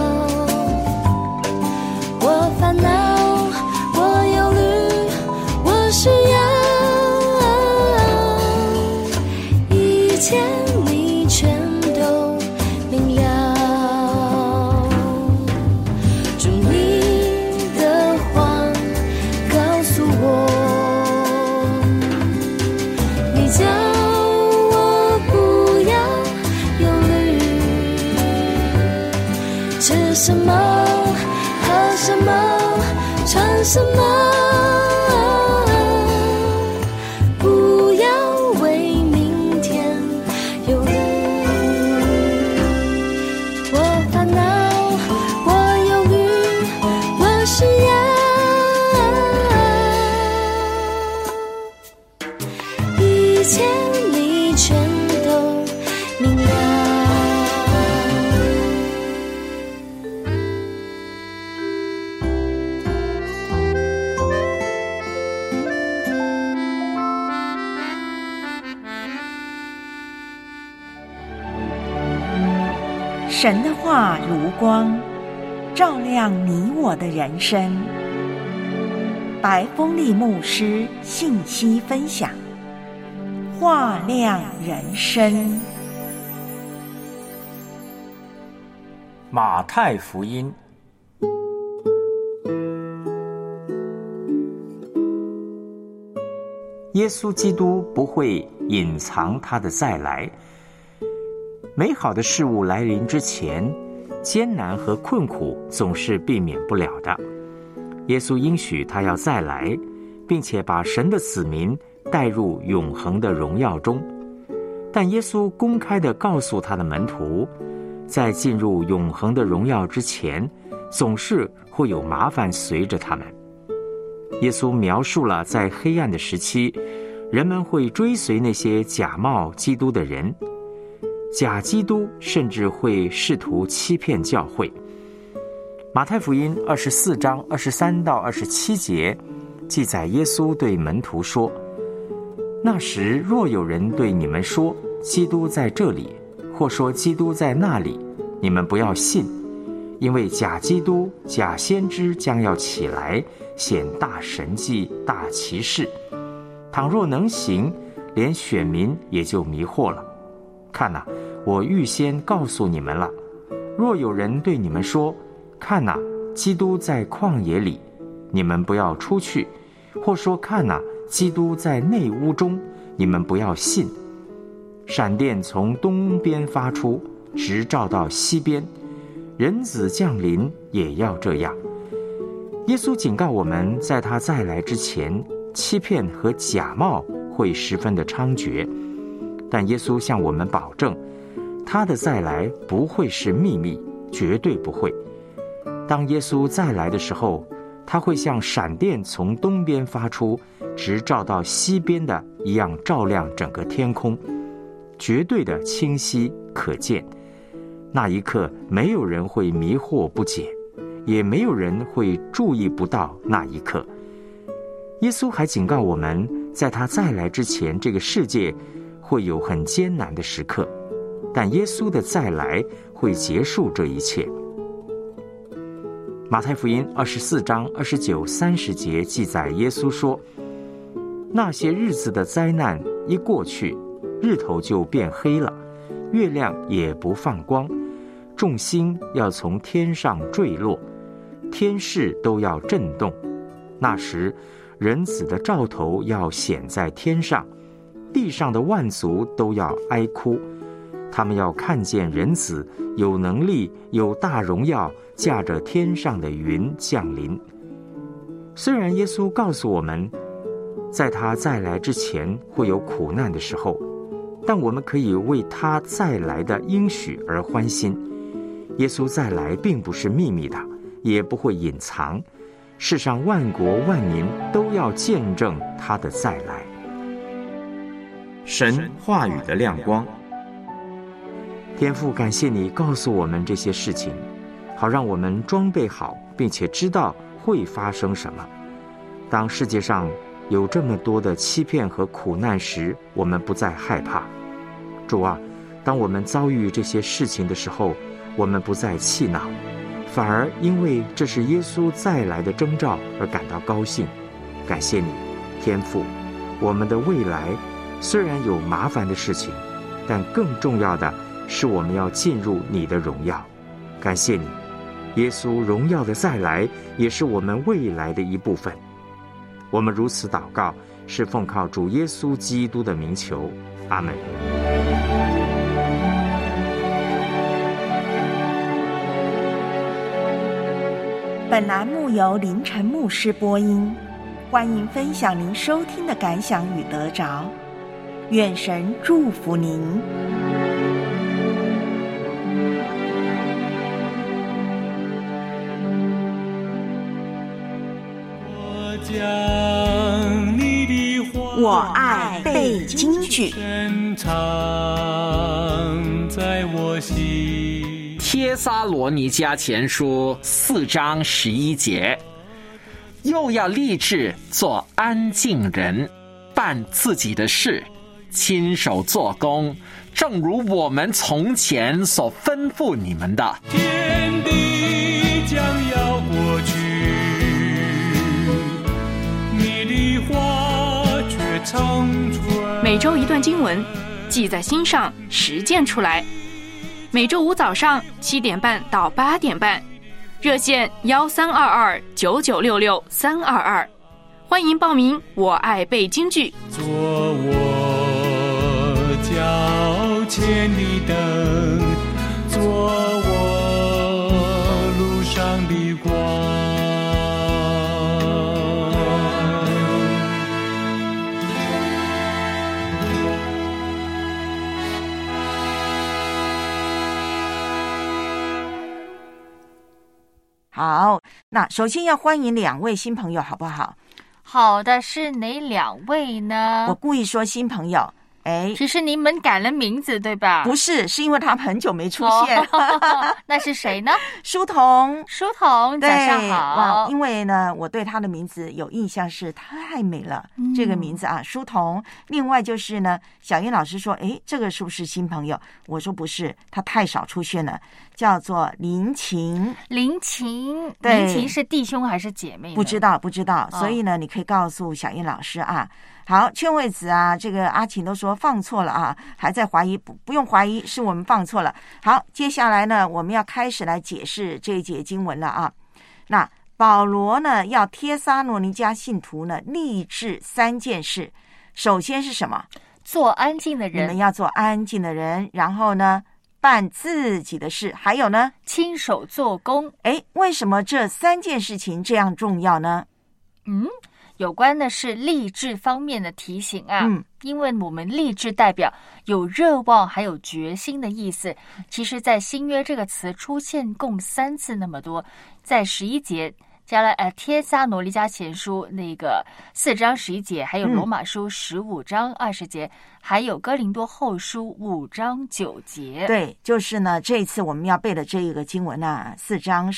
我烦恼，我忧虑，我需要，一切你全都明了。主你的话告诉我，你叫我不要忧虑，吃什么喝什么穿什么，不要为明天忧虑。我烦恼，我忧虑，我需要，一切你全都明了。 神的话如光，照亮你我的人生。白风利牧师信息分享，话亮人生。 马太福音， 耶稣基督不会隐藏他的再来。美好的事物来临之前，艰难和困苦总是避免不了的。耶稣应许他要再来，并且把神的子民带入永恒的荣耀中。但耶稣公开地告诉他的门徒，在进入永恒的荣耀之前，总是会有麻烦随着他们。耶稣描述了在黑暗的时期，人们会追随那些假冒基督的人，假基督甚至会试图欺骗教会。马太福音24章23到27节记载，耶稣对门徒说：那时若有人对你们说基督在这里，或说基督在那里，你们不要信，因为假基督、假先知将要起来，显大神迹、大奇事。倘若能行，连选民也就迷惑了。看哪，我预先告诉你们了。若有人对你们说，看哪，基督在旷野里，你们不要出去；或说，看哪，基督在内屋中，你们不要信。闪电从东边发出，直照到西边，人子降临也要这样。耶稣警告我们，在他再来之前，欺骗和假冒会十分的猖獗。但耶稣向我们保证，他的再来不会是秘密，绝对不会。当耶稣再来的时候，他会像闪电从东边发出，直照到西边的一样，照亮整个天空，绝对的清晰可见。那一刻，没有人会迷惑不解，也没有人会注意不到那一刻。耶稣还警告我们，在他再来之前，这个世界会有很艰难的时刻，但耶稣的再来会结束这一切。马太福音24章29、30节记载，耶稣说：那些日子的灾难一过去，日头就变黑了，月亮也不放光，众星要从天上坠落，天势都要震动。那时，人子的兆头要显在天上，地上的万族都要哀哭。他们要看见人子有能力、有大荣耀，驾着天上的云降临。虽然耶稣告诉我们，在他再来之前会有苦难的时候，但我们可以为他再来的应许而欢心。耶稣再来并不是秘密的，也不会隐藏。世上万国万民都要见证他的再来。神话语的亮光。 天父，感谢你告诉我们这些事情，好让我们装备好，并且知道会发生什么。当世界上有这么多的欺骗和苦难时，我们不再害怕。主啊，当我们遭遇这些事情的时候，我们不再气恼，反而因为这是耶稣再来的征兆而感到高兴。感谢你，天父，我们的未来虽然有麻烦的事情，但更重要的是我们要进入你的荣耀。感谢你，耶稣荣耀的再来也是我们未来的一部分。我们如此祷告，是奉靠主耶稣基督的名求，阿们。 本栏目由凌晨牧师播音，欢迎分享您收听的感想与得着，愿神祝福您。我爱背京剧。 帖撒罗尼迦前书4章11节，又要立志做安静人，办自己的事，亲手做工，正如我们从前所吩咐你们的。 天地将要过去，你的话却长存。 每周一段经文，记在心上，实践出来。每周五早上7点半到8点半，热线13229966-322，欢迎报名。我爱背京剧。 做我脚前的灯，做我路上的光。 好，那首先要欢迎2位新朋友，好不好？ 好的，是哪2位呢？ 我故意说新朋友， 其实你们改了名字对吧？ 不是，是因为他们很久没出现。 那是谁呢？ 书童。 书童，早上好。 哇，因为呢，我对他的名字有印象，是太美了，这个名字啊，书童。另外就是呢，小英老师说，这个是不是新朋友？我说不是，他太少出现了，叫做林晴。 林晴，林晴是弟兄还是姐妹呢？ 不知道，所以呢，你可以告诉小英老师啊。好，劝慰子啊，这个阿晴都说放错了啊，还在怀疑，不用怀疑，是我们放错了。好，接下来呢，我们要开始来解释这一节经文了啊。那保罗呢，要帖撒罗尼迦信徒呢，立志3件事。首先是什么？ 做安静的人， 你们要做安静的人。然后呢，办自己的事。还有呢， 亲手做工。 为什么这3件事情这样重要呢？ 有关的是立志方面的提醒啊，因为我们立志代表有热望还有决心的意思。其实在新约这个词出现共3次那么多，在11节加了帖撒罗尼迦前书那个4章11节，还有罗马书15章20节，还有哥林多后书5章9节。 对，就是呢，这一次我们要背的这个经文啊，4章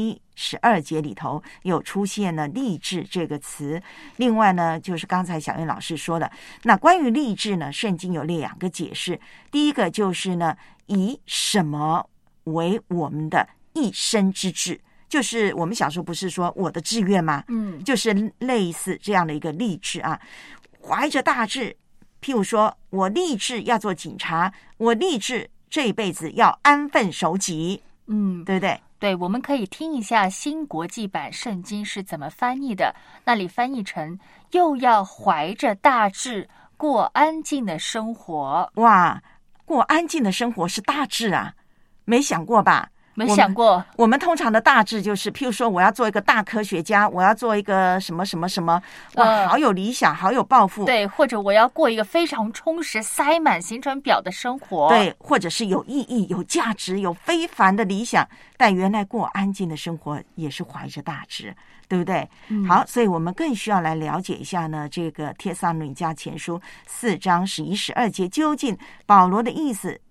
11、12节里头有出现了立志这个词。另外呢，就是刚才小燕老师说的，那关于立志呢，圣经有2个解释。第一个就是呢，以什么为我们的一生之志，就是我们小时候不是说我的志愿吗？就是类似这样的一个立志啊，怀着大志，譬如说我立志要做警察，我立志这一辈子要安分守己，对不对？ 对，我们可以听一下新国际版圣经是怎么翻译的，那里翻译成又要怀着大志过安静的生活。 哇，过安静的生活是大志啊，没想过吧？ 没想过。 我们通常的大志就是譬如说我要做一个大科学家，我要做一个什么什么什么，哇，好有理想，好有抱负。 对，或者我要过一个非常充实塞满行程表的生活。 对，或者是有意义有价值有非凡的理想，但原来过安静的生活也是怀着大志，对不对？好，所以我们更需要来了解一下呢，这个帖撒罗尼迦前书4章11、12节究竟保罗的意思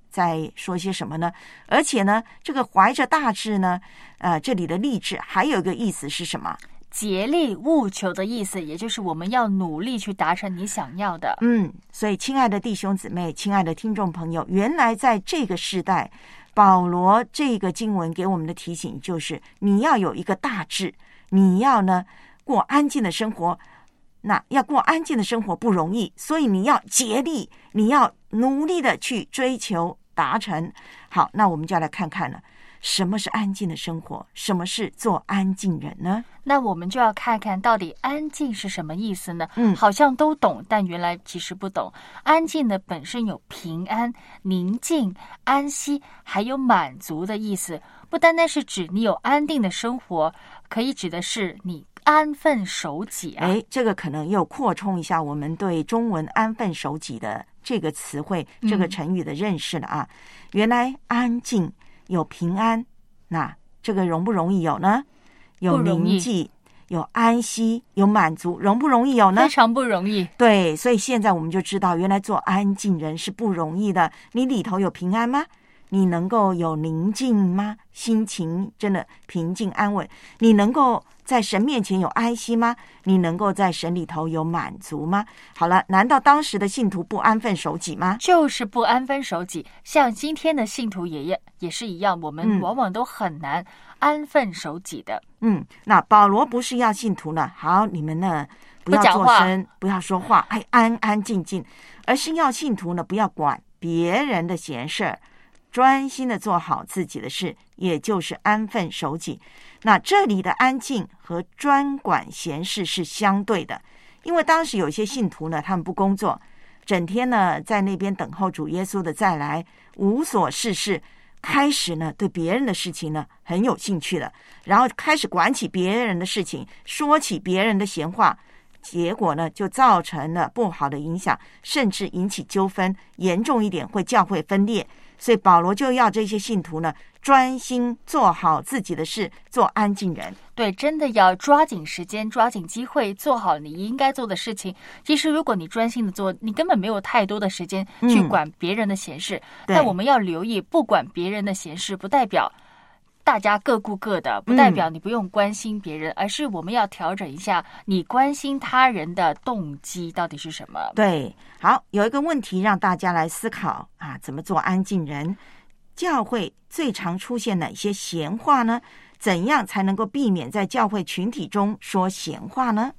在说些什么呢？而且呢，这个怀着大志呢，这里的立志还有一个意思是什么？ 竭力务求的意思，也就是我们要努力去达成你想要的。 所以亲爱的弟兄姊妹，亲爱的听众朋友，原来在这个时代，保罗这个经文给我们的提醒就是你要有一个大志，你要呢过安静的生活。那要过安静的生活不容易，所以你要竭力，你要努力的去追求达成。好，那我们就要来看看了，什么是安静的生活，什么是做安静人呢？ 那我们就要看看到底安静是什么意思呢？好像都懂，但原来其实不懂。安静的本身有平安、宁静、安息，还有满足的意思。不单单是指你有安定的生活，可以指的是你安分守己啊。 这个可能又扩充一下我们对中文安分守己的这个词汇、这个成语的认识了啊。原来安静有平安，那这个容不容易有呢？有宁静，有安息，有满足，容不容易有呢？ 非常不容易。 对，所以现在我们就知道，原来做安静人是不容易的。你里头有平安吗？你能够有宁静吗？心情真的平静安稳？你能够在神面前有安息吗？你能够在神里头有满足吗？好了，难道当时的信徒不安分守己吗？ 就是不安分守己，像今天的信徒也是一样，我们往往都很难安分守己的。 那保罗不是要信徒呢，好，你们呢不要作声，不要说话，安安静静，而是要信徒呢不要管别人的闲事，专心的做好自己的事，也就是安分守己。那这里的安静和专管闲事是相对的，因为当时有些信徒呢，他们不工作，整天呢在那边等候主耶稣的再来，无所事事，开始呢对别人的事情呢很有兴趣了，然后开始管起别人的事情，说起别人的闲话，结果呢就造成了不好的影响，甚至引起纠纷，严重一点会教会分裂。所以保罗就要这些信徒呢专心做好自己的事，做安静人。 对，真的要抓紧时间，抓紧机会，做好你应该做的事情。其实如果你专心的做，你根本没有太多的时间去管别人的闲事。但我们要留意，不管别人的闲事不代表大家各顾各的，不代表你不用关心别人，而是我们要调整一下你关心他人的动机到底是什么。 对，好，有一个问题让大家来思考啊，怎么做安静人？教会最常出现哪些闲话呢？怎样才能够避免在教会群体中说闲话呢？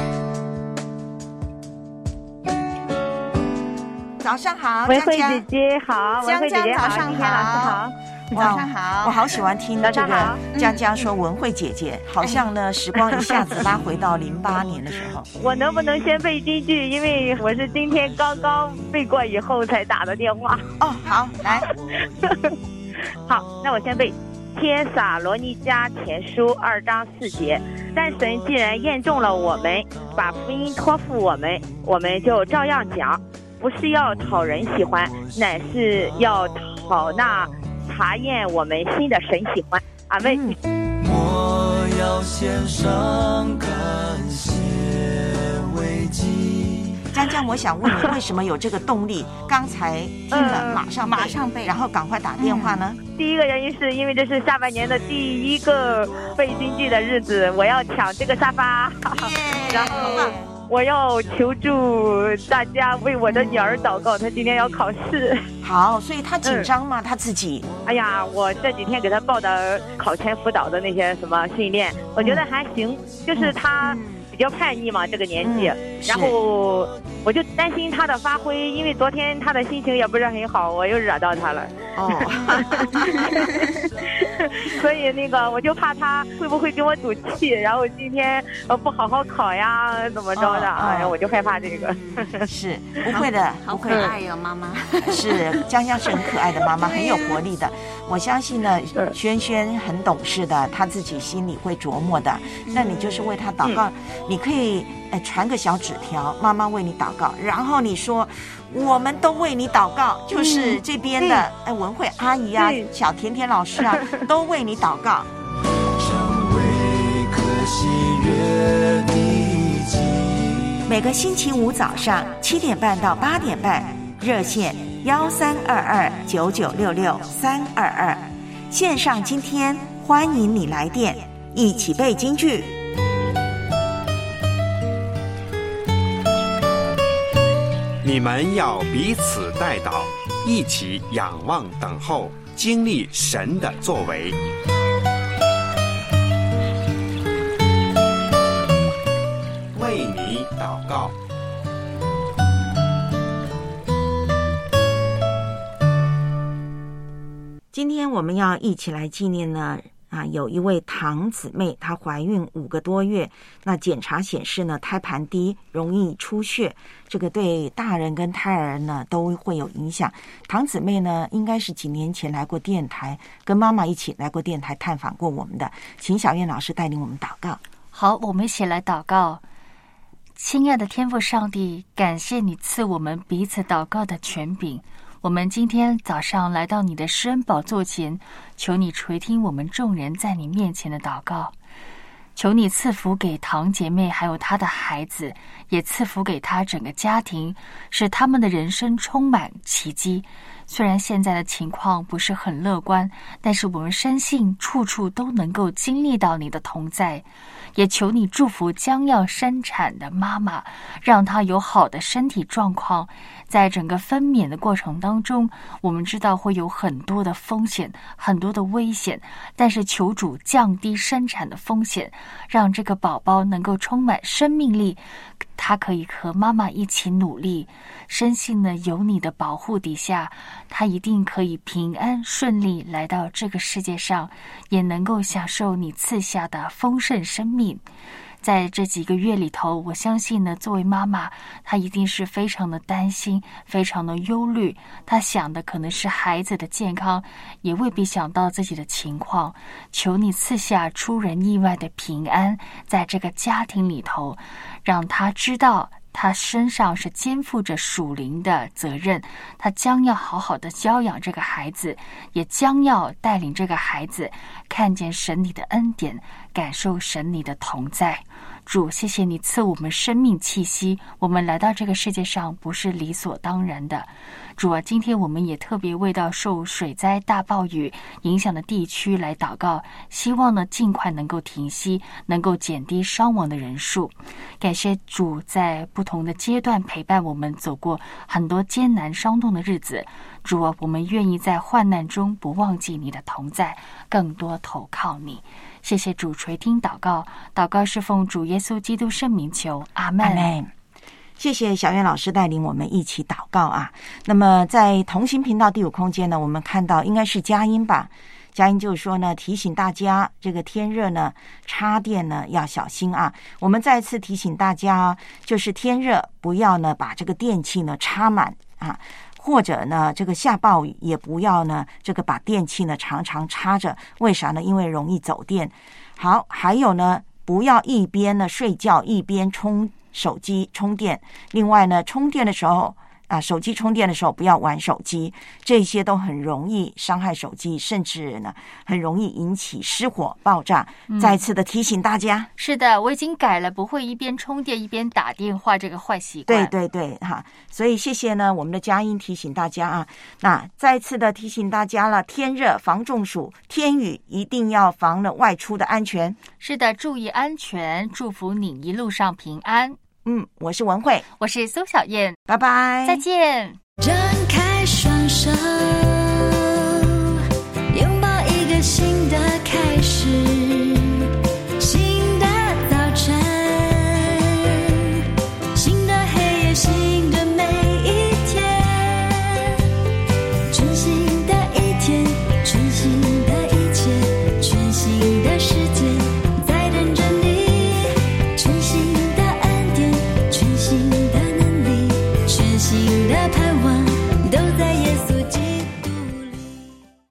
早上好， 文慧姐姐好， 文慧姐姐好，今天老师好。 早上好， 我好喜欢听这个江江说文慧姐姐，好像呢时光一下子拉回到08年的时候。 我能不能先背第一句？因为我是今天刚刚背过以后才打的电话。 哦，好，来。 好，那我先背帖撒罗尼迦前书2章4节。但神既然验中了我们，把福音托付我们，我们就照样讲，不是要讨人喜欢，乃是要讨那查验我们心的神喜欢。阿们。 我要献上感谢为祭。 江江，我想问你，为什么有这个动力？刚才听了马上背，然后赶快打电话呢？ 第一个原因是因为这是下半年的第一个背京剧的日子，我要抢这个沙发，然后我要求助大家为我的女儿祷告，她今天要考试。 好，所以她紧张吗？她自己？ 哎呀，我这几天给她报的考前辅导的那些什么训练，我觉得还行，就是她比较叛逆嘛，这个年纪，然后我就担心她的发挥，因为昨天她的心情也不是很好，我又惹到她了。所以那个我就怕她会不会给我赌气，然后今天不好好考呀，怎么着的？哎呀，我就害怕这个。 是不会的， 好可爱哟，妈妈。 是江江是很可爱的妈妈，很有活力的。我相信呢，轩轩很懂事的，她自己心里会琢磨的。那你就是为她祷告，你可以传个小纸条，妈妈为你祷告，然后你说我们都为你祷告，就是这边的文慧阿姨啊，小甜甜老师啊，都为你祷告。每个星期五早上7点半到8点半，热线 13229966-322。线上今天欢迎你来电，一起背京剧。 你们要彼此代祷，一起仰望等候，经历神的作为。为你祷告。 今天我们要一起来纪念呢有一位唐姊妹，她怀孕5个多月，那检查显示呢胎盘低，容易出血，这个对大人跟胎儿呢都会有影响。唐姊妹呢应该是几年前来过电台，跟妈妈一起来过电台探访过我们的，请小燕老师带领我们祷告。 好，我们一起来祷告。亲爱的天父上帝，感谢你赐我们彼此祷告的权柄。我们今天早上来到你的施恩宝座前，求你垂听我们众人在你面前的祷告，求你赐福给堂姐妹还有她的孩子，也赐福给她整个家庭，使他们的人生充满奇迹。虽然现在的情况不是很乐观，但是我们深信处处都能够经历到你的同在。也求你祝福将要生产的妈妈，让她有好的身体状况。在整个分娩的过程当中，我们知道会有很多的风险，很多的危险，但是求主降低生产的风险，让这个宝宝能够充满生命力，他可以和妈妈一起努力。深信呢，有你的保护底下，他一定可以平安顺利来到这个世界上，也能够享受你赐下的丰盛生命。在这几个月里头，我相信呢，作为妈妈，她一定是非常的担心，非常的忧虑。她想的可能是孩子的健康，也未必想到自己的情况。求你赐下出人意外的平安，在这个家庭里头，让她知道他身上是肩负着属灵的责任，他将要好好的教养这个孩子，也将要带领这个孩子看见神你的恩典，感受神你的同在。主，谢谢你赐我们生命气息，我们来到这个世界上不是理所当然的。主啊，今天我们也特别为到受水灾大暴雨影响的地区来祷告，希望呢尽快能够停息，能够减低伤亡的人数。感谢主在不同的阶段陪伴我们走过很多艰难伤痛的日子。主啊，我们愿意在患难中不忘记你的同在，更多投靠你。谢谢主垂听祷告，祷告是奉主耶稣基督圣名求，阿们。 阿们。谢谢小燕老师带领我们一起祷告啊。那么在同行频道第5空间呢，我们看到应该是佳音吧，佳音就是说呢，提醒大家这个天热呢，插电呢要小心啊。我们再次提醒大家，就是天热不要呢把这个电器呢插满啊，或者呢这个下暴雨也不要呢这个把电器呢常常插着，为啥呢？因为容易走电。好，还有呢，不要一边呢睡觉一边充手机充电。另外呢，充电的时候手机充电的时候不要玩手机，这些都很容易伤害手机，甚至呢很容易引起失火爆炸。再次的提醒大家。 是的，我已经改了，不会一边充电一边打电话这个坏习惯。 对对对哈，所以谢谢呢我们的佳音提醒大家啊。那再次的提醒大家了，天热防中暑，天雨一定要防了外出的安全。 是的，注意安全，祝福你一路上平安。 我是文慧， 我是苏小燕， 拜拜， 再见。 张开双手，拥抱一个新的开始。